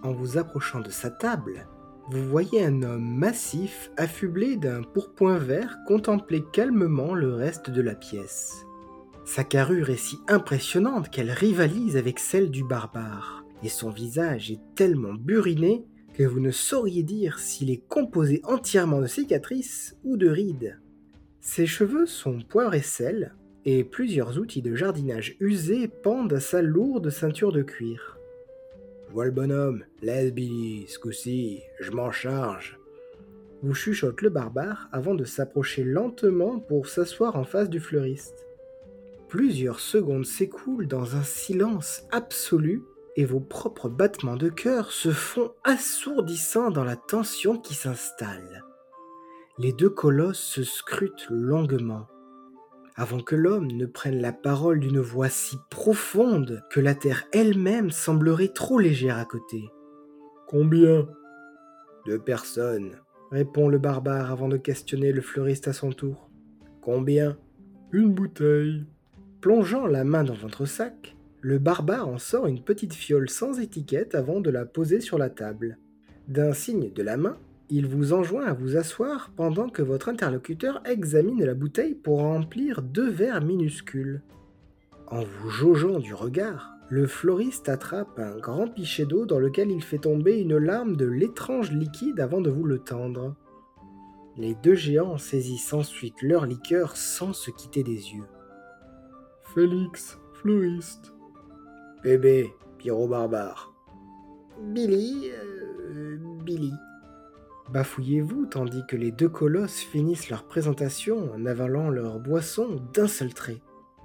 En vous approchant de sa table, vous voyez un homme massif affublé d'un pourpoint vert contempler calmement le reste de la pièce. Sa carrure est si impressionnante qu'elle rivalise avec celle du barbare, et son visage est tellement buriné que vous ne sauriez dire s'il est composé entièrement de cicatrices ou de rides. Ses cheveux sont poivre et sel, et plusieurs outils de jardinage usés pendent à sa lourde ceinture de cuir. « Vois le bonhomme, laisse Billy, ce coup-ci, je m'en charge !» vous chuchote le barbare avant de s'approcher lentement pour s'asseoir en face du fleuriste. Plusieurs secondes s'écoulent dans un silence absolu et vos propres battements de cœur se font assourdissants dans la tension qui s'installe. Les deux colosses se scrutent longuement, avant que l'homme ne prenne la parole d'une voix si profonde que la terre elle-même semblerait trop légère à côté. « Combien ?»« 2 personnes, répond le barbare avant de questionner le fleuriste à son tour. « Combien ?»« 1 bouteille. » Plongeant la main dans votre sac, le barbare en sort une petite fiole sans étiquette avant de la poser sur la table. D'un signe de la main, il vous enjoint à vous asseoir pendant que votre interlocuteur examine la bouteille pour remplir 2 verres minuscules. En vous jaugeant du regard, le fleuriste attrape un grand pichet d'eau dans lequel il fait tomber une larme de l'étrange liquide avant de vous le tendre. Les 2 géants saisissent ensuite leur liqueur sans se quitter des yeux. Félix, fleuriste. Bébé, Pierrot barbare. Billy. Bafouillez-vous tandis que les 2 colosses finissent leur présentation en avalant leur boisson d'un seul trait.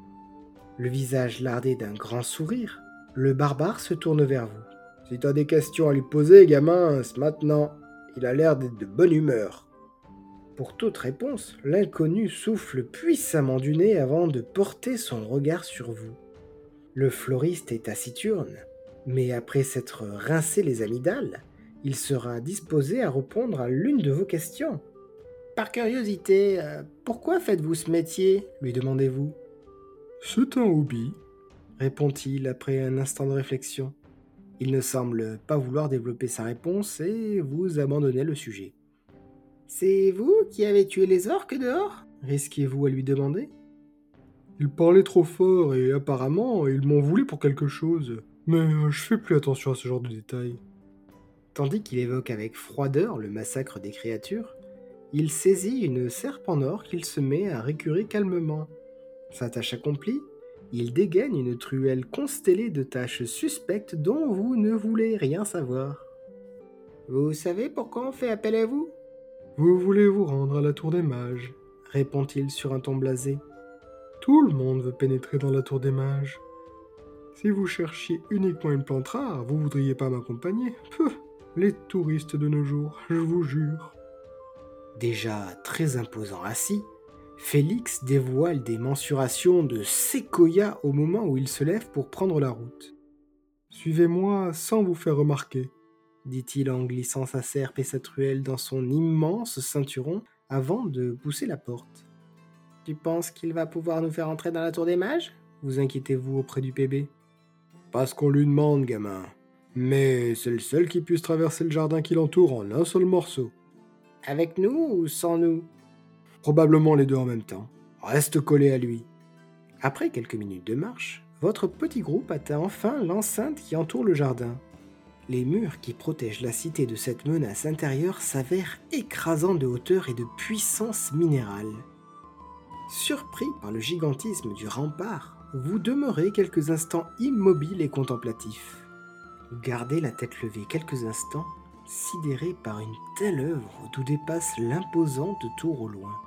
Le visage lardé d'un grand sourire, le barbare se tourne vers vous. Si t'as des questions à lui poser, gamin, c'est maintenant. Il a l'air d'être de bonne humeur. Pour toute réponse, l'inconnu souffle puissamment du nez avant de porter son regard sur vous. Le fleuriste est taciturne, mais après s'être rincé les amygdales, il sera disposé à répondre à l'une de vos questions. « Par curiosité, pourquoi faites-vous ce métier ?» lui demandez-vous. « C'est un hobby, » répond-il après un instant de réflexion. Il ne semble pas vouloir développer sa réponse et vous abandonnez le sujet. « C'est vous qui avez tué les orques dehors ?» risquez-vous à lui demander. Ils parlaient trop fort et apparemment ils m'en voulaient pour quelque chose, mais je fais plus attention à ce genre de détails. Tandis qu'il évoque avec froideur le massacre des créatures, il saisit une serpe en or qu'il se met à récurer calmement. Sa tâche accomplie, il dégaine une truelle constellée de taches suspectes dont vous ne voulez rien savoir. « Vous savez pourquoi on fait appel à vous ?»« Vous voulez vous rendre à la tour des mages, » répond-il sur un ton blasé. « Tout le monde veut pénétrer dans la tour des mages. Si vous cherchiez uniquement une plante rare, vous voudriez pas m'accompagner ? Peu, les touristes de nos jours, je vous jure. » Déjà très imposant assis, Félix dévoile des mensurations de séquoia au moment où il se lève pour prendre la route. « Suivez-moi sans vous faire remarquer, » dit-il en glissant sa serpe et sa truelle dans son immense ceinturon avant de pousser la porte. « Tu penses qu'il va pouvoir nous faire entrer dans la tour des mages ?» vous inquiétez-vous auprès du bébé. « Pas ce qu'on lui demande, gamin. Mais c'est le seul qui puisse traverser le jardin qui l'entoure en un seul morceau. » « Avec nous ou sans nous ?» « Probablement les 2 en même temps. Reste collé à lui. » Après quelques minutes de marche, votre petit groupe atteint enfin l'enceinte qui entoure le jardin. Les murs qui protègent la cité de cette menace intérieure s'avèrent écrasants de hauteur et de puissance minérale. Surpris par le gigantisme du rempart, vous demeurez quelques instants immobile et contemplatif. Gardez la tête levée quelques instants, sidéré par une telle œuvre d'où dépasse l'imposante tour au loin.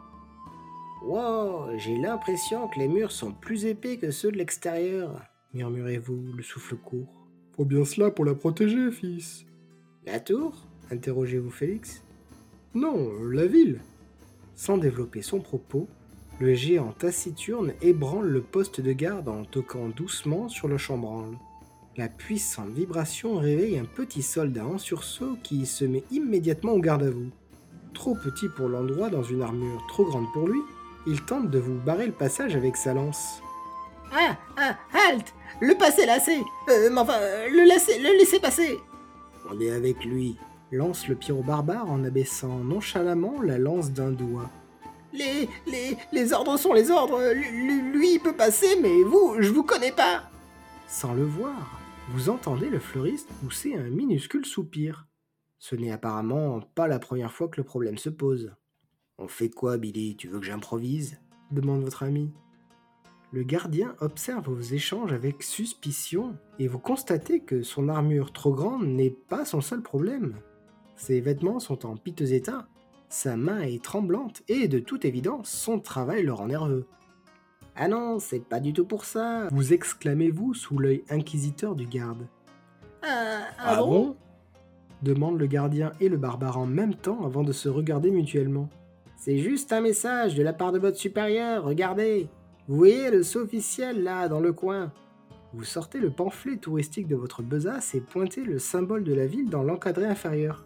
« Wow, j'ai l'impression que les murs sont plus épais que ceux de l'extérieur, » murmurez-vous, le souffle court. « Faut bien cela pour la protéger, fils. »« La tour ?» interrogez-vous Félix. « Non, la ville. » Sans développer son propos, le géant taciturne ébranle le poste de garde en toquant doucement sur le chambranle. La puissante vibration réveille un petit soldat en sursaut qui se met immédiatement au garde à vous. Trop petit pour l'endroit dans une armure trop grande pour lui, il tente de vous barrer le passage avec sa lance. « Halte ! Le passer lacé le laisser passer !» On est avec lui, lance le pyro-barbare en abaissant nonchalamment la lance d'un doigt. Les ordres sont les ordres. Lui, il peut passer, mais vous, je vous connais pas. Sans le voir, vous entendez le fleuriste pousser un minuscule soupir. Ce n'est apparemment pas la première fois que le problème se pose. On fait quoi, Billy? Tu veux que j'improvise? Demande votre ami. Le gardien observe vos échanges avec suspicion et vous constatez que son armure trop grande n'est pas son seul problème. Ses vêtements sont en piteux état, sa main est tremblante et, de toute évidence, son travail le rend nerveux. Ah non, c'est pas du tout pour ça. Vous exclamez-vous sous l'œil inquisiteur du garde. Ah bon? Demande le gardien et le barbare en même temps avant de se regarder mutuellement. C'est juste un message de la part de votre supérieur, regardez. Vous voyez le sceau officiel là, dans le coin. Vous sortez le pamphlet touristique de votre besace et pointez le symbole de la ville dans l'encadré inférieur.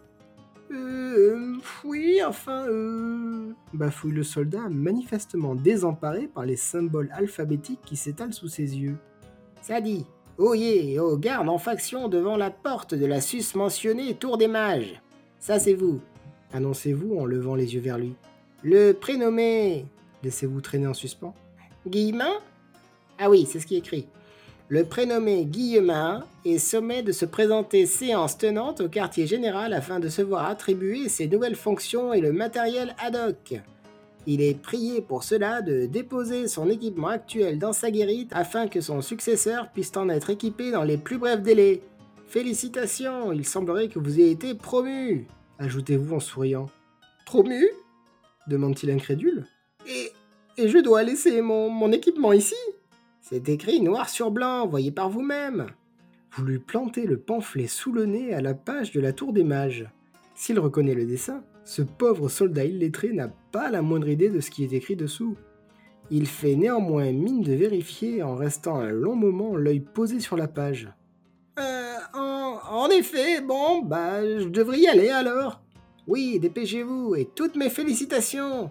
Oui, enfin, bafouille le soldat, manifestement désemparé par les symboles alphabétiques qui s'étalent sous ses yeux. Ça dit, oyez, aux gardes en faction devant la porte de la susmentionnée Tour des Mages. Ça c'est vous, annoncez-vous en levant les yeux vers lui. Le prénommé... Laissez-vous traîner en suspens. Guillemin? Ah oui, c'est ce qui est écrit. Le prénommé Guillemin est sommé de se présenter séance tenante au quartier général afin de se voir attribuer ses nouvelles fonctions et le matériel ad hoc. Il est prié pour cela de déposer son équipement actuel dans sa guérite afin que son successeur puisse en être équipé dans les plus brefs délais. Félicitations, il semblerait que vous ayez été promu, ajoutez-vous en souriant. Promu? Demande-t-il incrédule. Et je dois laisser mon équipement ici? C'est écrit noir sur blanc, voyez par vous-même. Vous lui plantez le pamphlet sous le nez à la page de la Tour des Mages. S'il reconnaît le dessin, ce pauvre soldat illettré n'a pas la moindre idée de ce qui est écrit dessous. Il fait néanmoins mine de vérifier en restant un long moment l'œil posé sur la page. En effet, bon, je devrais y aller alors. Oui, dépêchez-vous et toutes mes félicitations.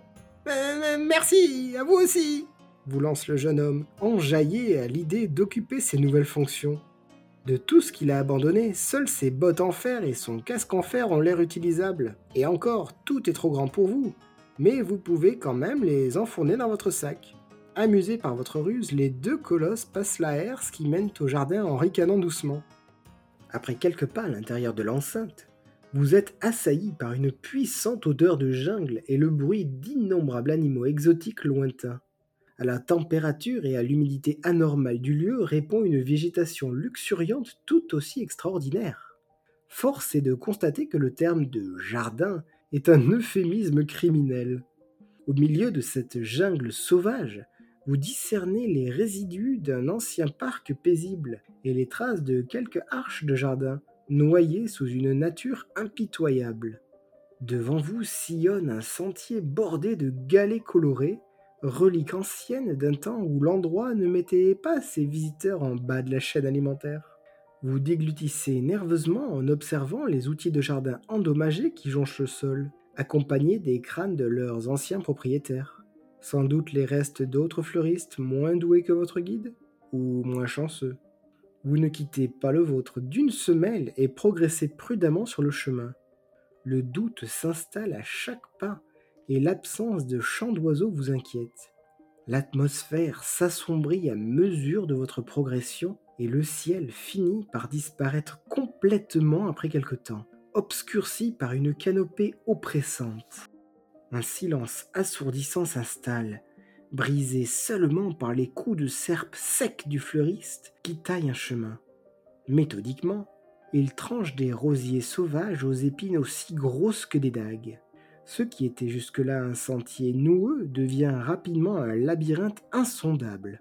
Merci, à vous aussi, vous lance le jeune homme, enjaillé à l'idée d'occuper ses nouvelles fonctions. De tout ce qu'il a abandonné, seules ses bottes en fer et son casque en fer ont l'air utilisables. Et encore, tout est trop grand pour vous. Mais vous pouvez quand même les enfourner dans votre sac. Amusés par votre ruse, les deux colosses passent la herse qui mène au jardin en ricanant doucement. Après quelques pas à l'intérieur de l'enceinte, vous êtes assaillis par une puissante odeur de jungle et le bruit d'innombrables animaux exotiques lointains. À la température et à l'humidité anormale du lieu répond une végétation luxuriante tout aussi extraordinaire. Force est de constater que le terme de jardin est un euphémisme criminel. Au milieu de cette jungle sauvage, vous discernez les résidus d'un ancien parc paisible et les traces de quelques arches de jardin, noyées sous une nature impitoyable. Devant vous sillonne un sentier bordé de galets colorés, relique ancienne d'un temps où l'endroit ne mettait pas ses visiteurs en bas de la chaîne alimentaire. Vous déglutissez nerveusement en observant les outils de jardin endommagés qui jonchent le sol, accompagnés des crânes de leurs anciens propriétaires. Sans doute les restes d'autres fleuristes moins doués que votre guide, ou moins chanceux. Vous ne quittez pas le vôtre d'une semelle et progressez prudemment sur le chemin. Le doute s'installe à chaque pas et l'absence de chant d'oiseaux vous inquiète. L'atmosphère s'assombrit à mesure de votre progression et le ciel finit par disparaître complètement après quelque temps, obscurci par une canopée oppressante. Un silence assourdissant s'installe, brisé seulement par les coups de serpe secs du fleuriste qui taille un chemin. Méthodiquement, il tranche des rosiers sauvages aux épines aussi grosses que des dagues. Ce qui était jusque-là un sentier noueux devient rapidement un labyrinthe insondable.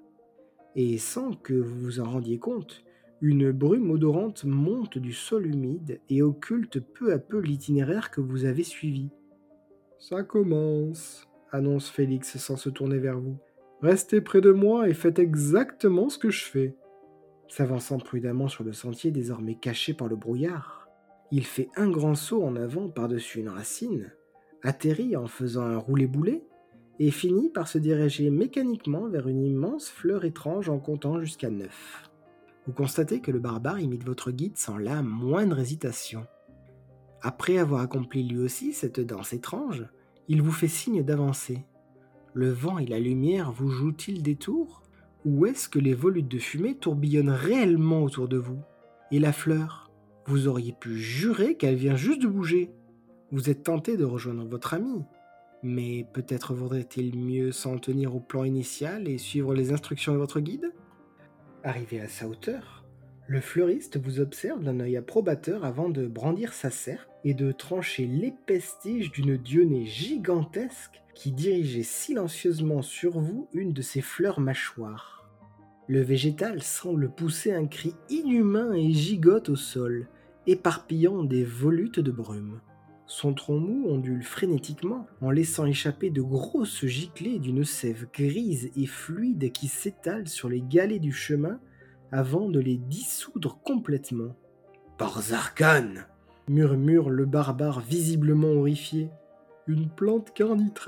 Et sans que vous vous en rendiez compte, une brume odorante monte du sol humide et occulte peu à peu l'itinéraire que vous avez suivi. « Ça commence », annonce Félix sans se tourner vers vous. « Restez près de moi et faites exactement ce que je fais. » S'avançant prudemment sur le sentier désormais caché par le brouillard, il fait un grand saut en avant par-dessus une racine, atterrit en faisant un roulé-boulé et finit par se diriger mécaniquement vers une immense fleur étrange en comptant jusqu'à 9. Vous constatez que le barbare imite votre guide sans la moindre hésitation. Après avoir accompli lui aussi cette danse étrange, il vous fait signe d'avancer. Le vent et la lumière vous jouent-ils des tours? Ou est-ce que les volutes de fumée tourbillonnent réellement autour de vous? Et la fleur? Vous auriez pu jurer qu'elle vient juste de bouger. Vous êtes tenté de rejoindre votre ami, mais peut-être vaudrait-il mieux s'en tenir au plan initial et suivre les instructions de votre guide? Arrivé à sa hauteur, le fleuriste vous observe d'un œil approbateur avant de brandir sa serpe et de trancher l'épaisse tige d'une dionée gigantesque qui dirigeait silencieusement sur vous une de ses fleurs mâchoires. Le végétal semble pousser un cri inhumain et gigote au sol, éparpillant des volutes de brume. Son tronc mou ondule frénétiquement en laissant échapper de grosses giclées d'une sève grise et fluide qui s'étale sur les galets du chemin avant de les dissoudre complètement. « Par Zarkan !» murmure le barbare visiblement horrifié. « Une plante carnitrex !»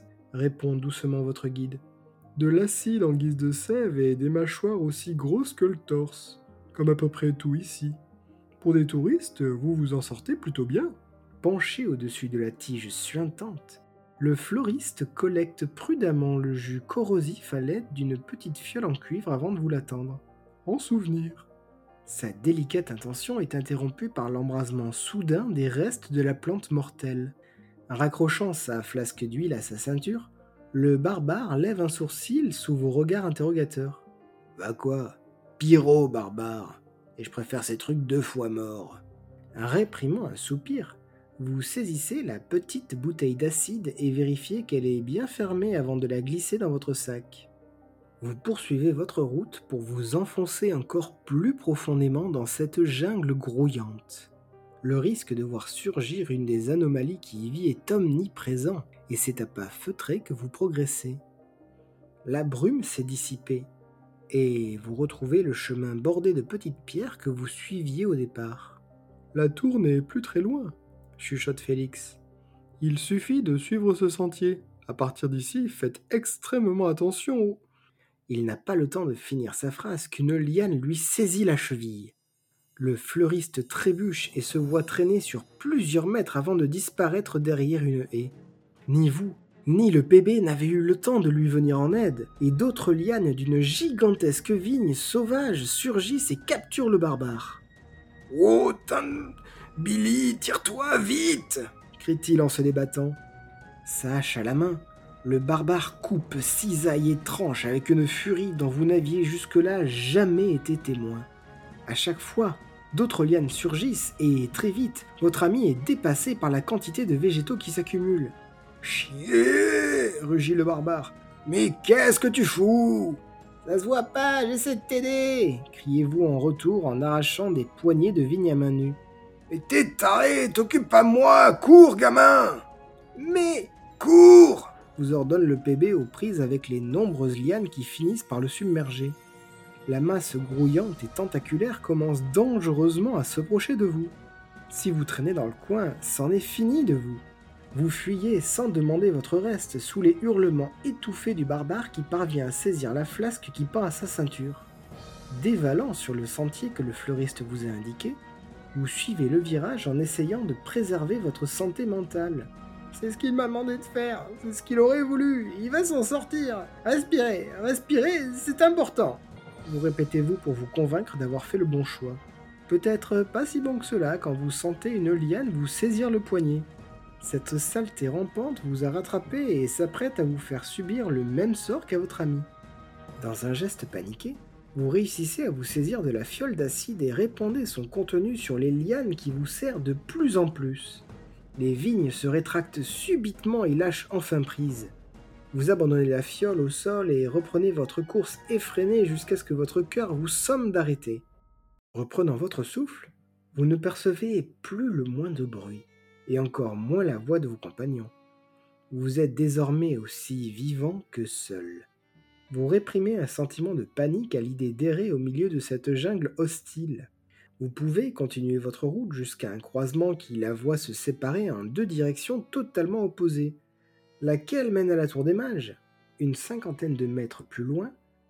répond doucement votre guide. « De l'acide en guise de sève et des mâchoires aussi grosses que le torse, comme à peu près tout ici. Pour des touristes, vous vous en sortez plutôt bien. » Penché au-dessus de la tige suintante, le fleuriste collecte prudemment le jus corrosif à l'aide d'une petite fiole en cuivre avant de vous l'attendre. En souvenir. Sa délicate intention est interrompue par l'embrasement soudain des restes de la plante mortelle. Raccrochant sa flasque d'huile à sa ceinture, le barbare lève un sourcil sous vos regards interrogateurs. « Bah quoi? Pyro, barbare, et je préfère ces trucs 2 fois morts. » Réprimant un soupir, vous saisissez la petite bouteille d'acide et vérifiez qu'elle est bien fermée avant de la glisser dans votre sac. Vous poursuivez votre route pour vous enfoncer encore plus profondément dans cette jungle grouillante. Le risque de voir surgir une des anomalies qui y vit est omniprésent et c'est à pas feutrés que vous progressez. La brume s'est dissipée et vous retrouvez le chemin bordé de petites pierres que vous suiviez au départ. « La tour n'est plus très loin », chuchote Félix. « Il suffit de suivre ce sentier. À partir d'ici, faites extrêmement attention. » Il n'a pas le temps de finir sa phrase qu'une liane lui saisit la cheville. Le fleuriste trébuche et se voit traîner sur plusieurs mètres avant de disparaître derrière une haie. Ni vous, ni le PB n'avez eu le temps de lui venir en aide, et d'autres lianes d'une gigantesque vigne sauvage surgissent et capturent le barbare. « Oh, Billy, tire-toi, vite !» crie-t-il en se débattant. Sa hache à la main, le barbare coupe, cisaille et tranche avec une furie dont vous n'aviez jusque-là jamais été témoin. À chaque fois, d'autres lianes surgissent et, très vite, votre ami est dépassé par la quantité de végétaux qui s'accumulent. « Chier !» rugit le barbare. « Mais qu'est-ce que tu fous ?»« Ça se voit pas, j'essaie de t'aider !» criez-vous en retour en arrachant des poignées de vigne à main nue. « Mais t'es taré, t'occupe pas moi, cours gamin !»« Mais cours !» vous ordonne le PB aux prises avec les nombreuses lianes qui finissent par le submerger. La masse grouillante et tentaculaire commence dangereusement à s'approcher de vous. Si vous traînez dans le coin, c'en est fini de vous. Vous fuyez sans demander votre reste sous les hurlements étouffés du barbare qui parvient à saisir la flasque qui pend à sa ceinture. Dévalant sur le sentier que le fleuriste vous a indiqué, vous suivez le virage en essayant de préserver votre santé mentale. C'est ce qu'il m'a demandé de faire, c'est ce qu'il aurait voulu, il va s'en sortir. Respirez, respirez, c'est important. Vous répétez-vous pour vous convaincre d'avoir fait le bon choix. Peut-être pas si bon que cela quand vous sentez une liane vous saisir le poignet. Cette saleté rampante vous a rattrapé et s'apprête à vous faire subir le même sort qu'à votre ami. Dans un geste paniqué, vous réussissez à vous saisir de la fiole d'acide et répandez son contenu sur les lianes qui vous serrent de plus en plus. Les vignes se rétractent subitement et lâchent enfin prise. Vous abandonnez la fiole au sol et reprenez votre course effrénée jusqu'à ce que votre cœur vous somme d'arrêter. Reprenant votre souffle, vous ne percevez plus le moindre bruit, et encore moins la voix de vos compagnons. Vous êtes désormais aussi vivant que seul. Vous réprimez un sentiment de panique à l'idée d'errer au milieu de cette jungle hostile. Vous pouvez continuer votre route jusqu'à un croisement qui la voit se séparer en 2 directions totalement opposées. Laquelle mène à la Tour des Mages? Une 50aine de mètres plus loin,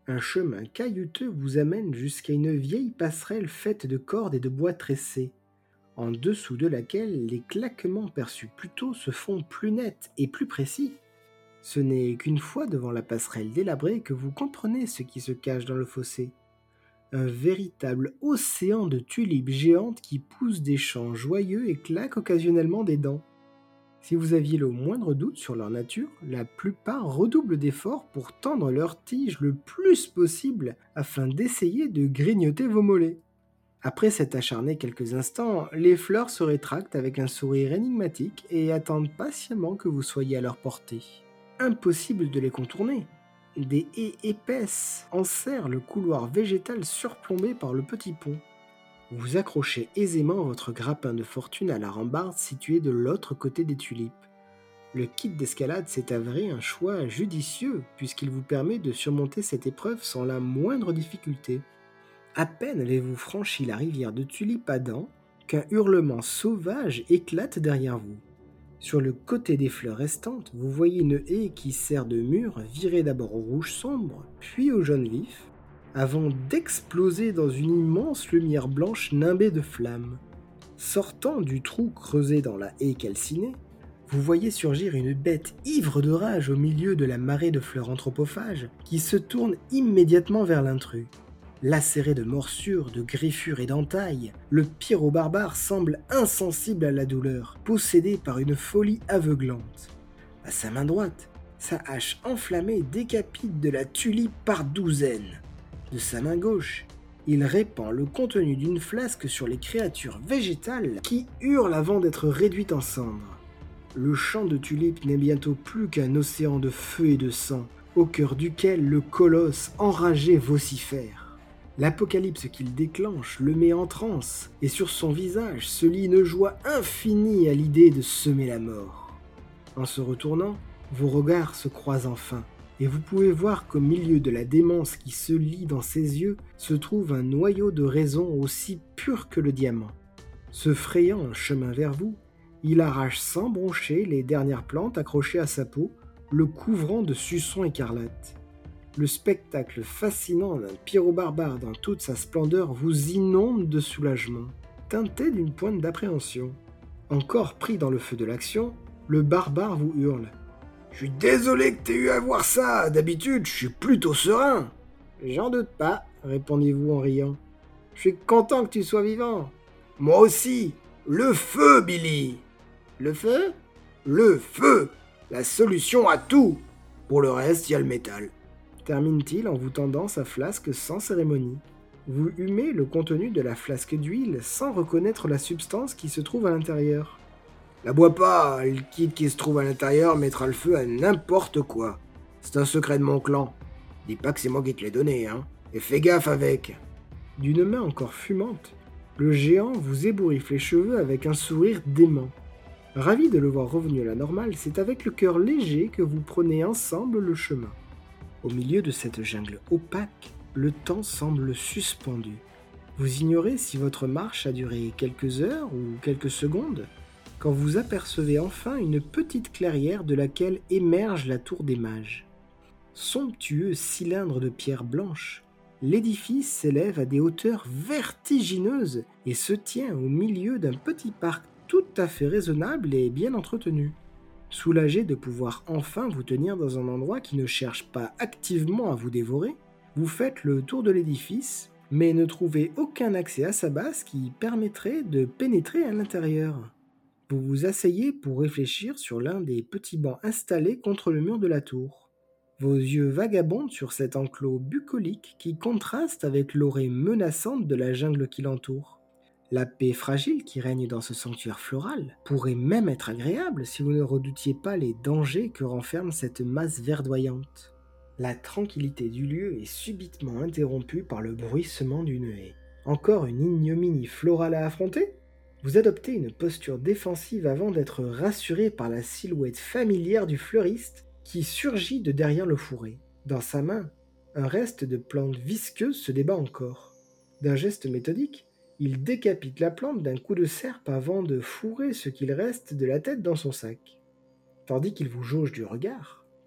Un chemin caillouteux vous amène jusqu'à une vieille passerelle faite de cordes et de bois tressés, en dessous de laquelle les claquements perçus plus tôt se font plus nets et plus précis. Ce n'est qu'une fois devant la passerelle délabrée que vous comprenez ce qui se cache dans le fossé. Un véritable océan de tulipes géantes qui poussent des chants joyeux et claquent occasionnellement des dents. Si vous aviez le moindre doute sur leur nature, la plupart redoublent d'efforts pour tendre leurs tiges le plus possible afin d'essayer de grignoter vos mollets. Après s'être acharné quelques instants, les fleurs se rétractent avec un sourire énigmatique et attendent patiemment que vous soyez à leur portée. Impossible de les contourner. Des haies épaisses enserrent le couloir végétal surplombé par le petit pont. Vous accrochez aisément votre grappin de fortune à la rambarde située de l'autre côté des tulipes. Le kit d'escalade s'est avéré un choix judicieux puisqu'il vous permet de surmonter cette épreuve sans la moindre difficulté. À peine avez-vous franchi la rivière de tulipes à dents qu'un hurlement sauvage éclate derrière vous. Sur le côté des fleurs restantes, vous voyez une haie qui sert de mur, virée d'abord au rouge sombre, puis au jaune vif, avant d'exploser dans une immense lumière blanche nimbée de flammes. Sortant du trou creusé dans la haie calcinée, vous voyez surgir une bête ivre de rage au milieu de la marée de fleurs anthropophages qui se tourne immédiatement vers l'intrus. Lacéré de morsures, de griffures et d'entailles, le pyro-barbare semble insensible à la douleur, possédé par une folie aveuglante. À sa main droite, sa hache enflammée décapite de la tulipe par douzaines. De sa main gauche, il répand le contenu d'une flasque sur les créatures végétales qui hurlent avant d'être réduites en cendres. Le champ de tulipes n'est bientôt plus qu'un océan de feu et de sang, au cœur duquel le colosse enragé vocifère. L'apocalypse qu'il déclenche le met en transe, et sur son visage se lit une joie infinie à l'idée de semer la mort. En se retournant, vos regards se croisent enfin, et vous pouvez voir qu'au milieu de la démence qui se lit dans ses yeux se trouve un noyau de raison aussi pur que le diamant. Se frayant un chemin vers vous, il arrache sans broncher les dernières plantes accrochées à sa peau, le couvrant de suçons écarlates. Le spectacle fascinant d'un pyro-barbare dans toute sa splendeur vous inonde de soulagement, teinté d'une pointe d'appréhension. Encore pris dans le feu de l'action, le barbare vous hurle. « Je suis désolé que t'aies eu à voir ça, d'habitude je suis plutôt serein !»« J'en doute pas, répondez-vous en riant. Je suis content que tu sois vivant. »« Moi aussi, le feu, Billy !»« Le feu ?»« Le feu, la solution à tout. Pour le reste, il y a le métal. » Termine-t-il en vous tendant sa flasque sans cérémonie. Vous humez le contenu de la flasque d'huile sans reconnaître la substance qui se trouve à l'intérieur. La bois pas, le kit qui se trouve à l'intérieur mettra le feu à n'importe quoi. C'est un secret de mon clan. Dis pas que c'est moi qui te l'ai donné, hein. Et fais gaffe avec. D'une main encore fumante, le géant vous ébouriffe les cheveux avec un sourire dément. Ravi de le voir revenu à la normale, c'est avec le cœur léger que vous prenez ensemble le chemin. Au milieu de cette jungle opaque, le temps semble suspendu. Vous ignorez si votre marche a duré quelques heures ou quelques secondes, quand vous apercevez enfin une petite clairière de laquelle émerge la tour des mages. Somptueux cylindre de pierre blanche, l'édifice s'élève à des hauteurs vertigineuses et se tient au milieu d'un petit parc tout à fait raisonnable et bien entretenu. Soulagé de pouvoir enfin vous tenir dans un endroit qui ne cherche pas activement à vous dévorer, vous faites le tour de l'édifice, mais ne trouvez aucun accès à sa base qui permettrait de pénétrer à l'intérieur. Vous vous asseyez pour réfléchir sur l'un des petits bancs installés contre le mur de la tour. Vos yeux vagabondent sur cet enclos bucolique qui contraste avec l'orée menaçante de la jungle qui l'entoure. La paix fragile qui règne dans ce sanctuaire floral pourrait même être agréable si vous ne redoutiez pas les dangers que renferme cette masse verdoyante. La tranquillité du lieu est subitement interrompue par le bruissement d'une haie. Encore une ignominie florale à affronter ? Vous adoptez une posture défensive avant d'être rassuré par la silhouette familière du fleuriste qui surgit de derrière le fourré. Dans sa main, un reste de plante visqueuse se débat encore. D'un geste méthodique, il décapite la plante d'un coup de serpe avant de fourrer ce qu'il reste de la tête dans son sac. Tandis qu'il vous jauge du regard,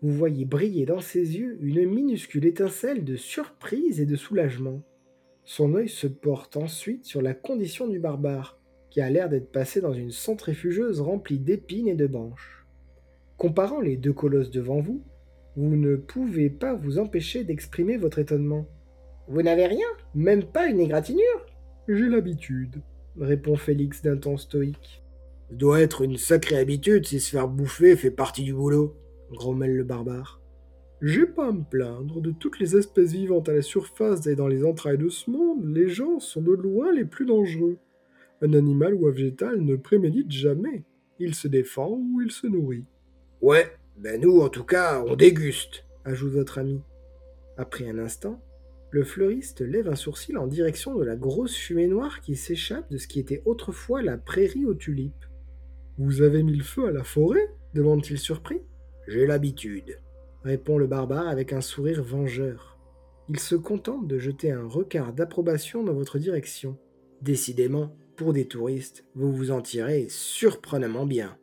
Vous voyez briller dans ses yeux une minuscule étincelle de surprise et de soulagement. Son œil se porte ensuite sur la condition du barbare, qui a l'air d'être passé dans une centrifugeuse remplie d'épines et de branches. Comparant les deux colosses devant vous, vous ne pouvez pas vous empêcher d'exprimer votre étonnement. Vous n'avez rien? Même pas une égratignure? J'ai l'habitude, répond Félix d'un ton stoïque. Ça doit être une sacrée habitude si se faire bouffer fait partie du boulot, grommelle le barbare. J'ai pas à me plaindre, de toutes les espèces vivantes à la surface et dans les entrailles de ce monde, les gens sont de loin les plus dangereux. Un animal ou un végétal ne prémédite jamais. Il se défend ou il se nourrit. Ouais, ben nous en tout cas, on déguste, ajoute votre ami. Après un instant, le fleuriste lève un sourcil en direction de la grosse fumée noire qui s'échappe de ce qui était autrefois la prairie aux tulipes. Vous avez mis le feu à la forêt demande-t-il surpris. J'ai l'habitude, répond le barbare avec un sourire vengeur. Il se contente de jeter un regard d'approbation dans votre direction. Décidément, pour des touristes, vous vous en tirez surprenamment bien.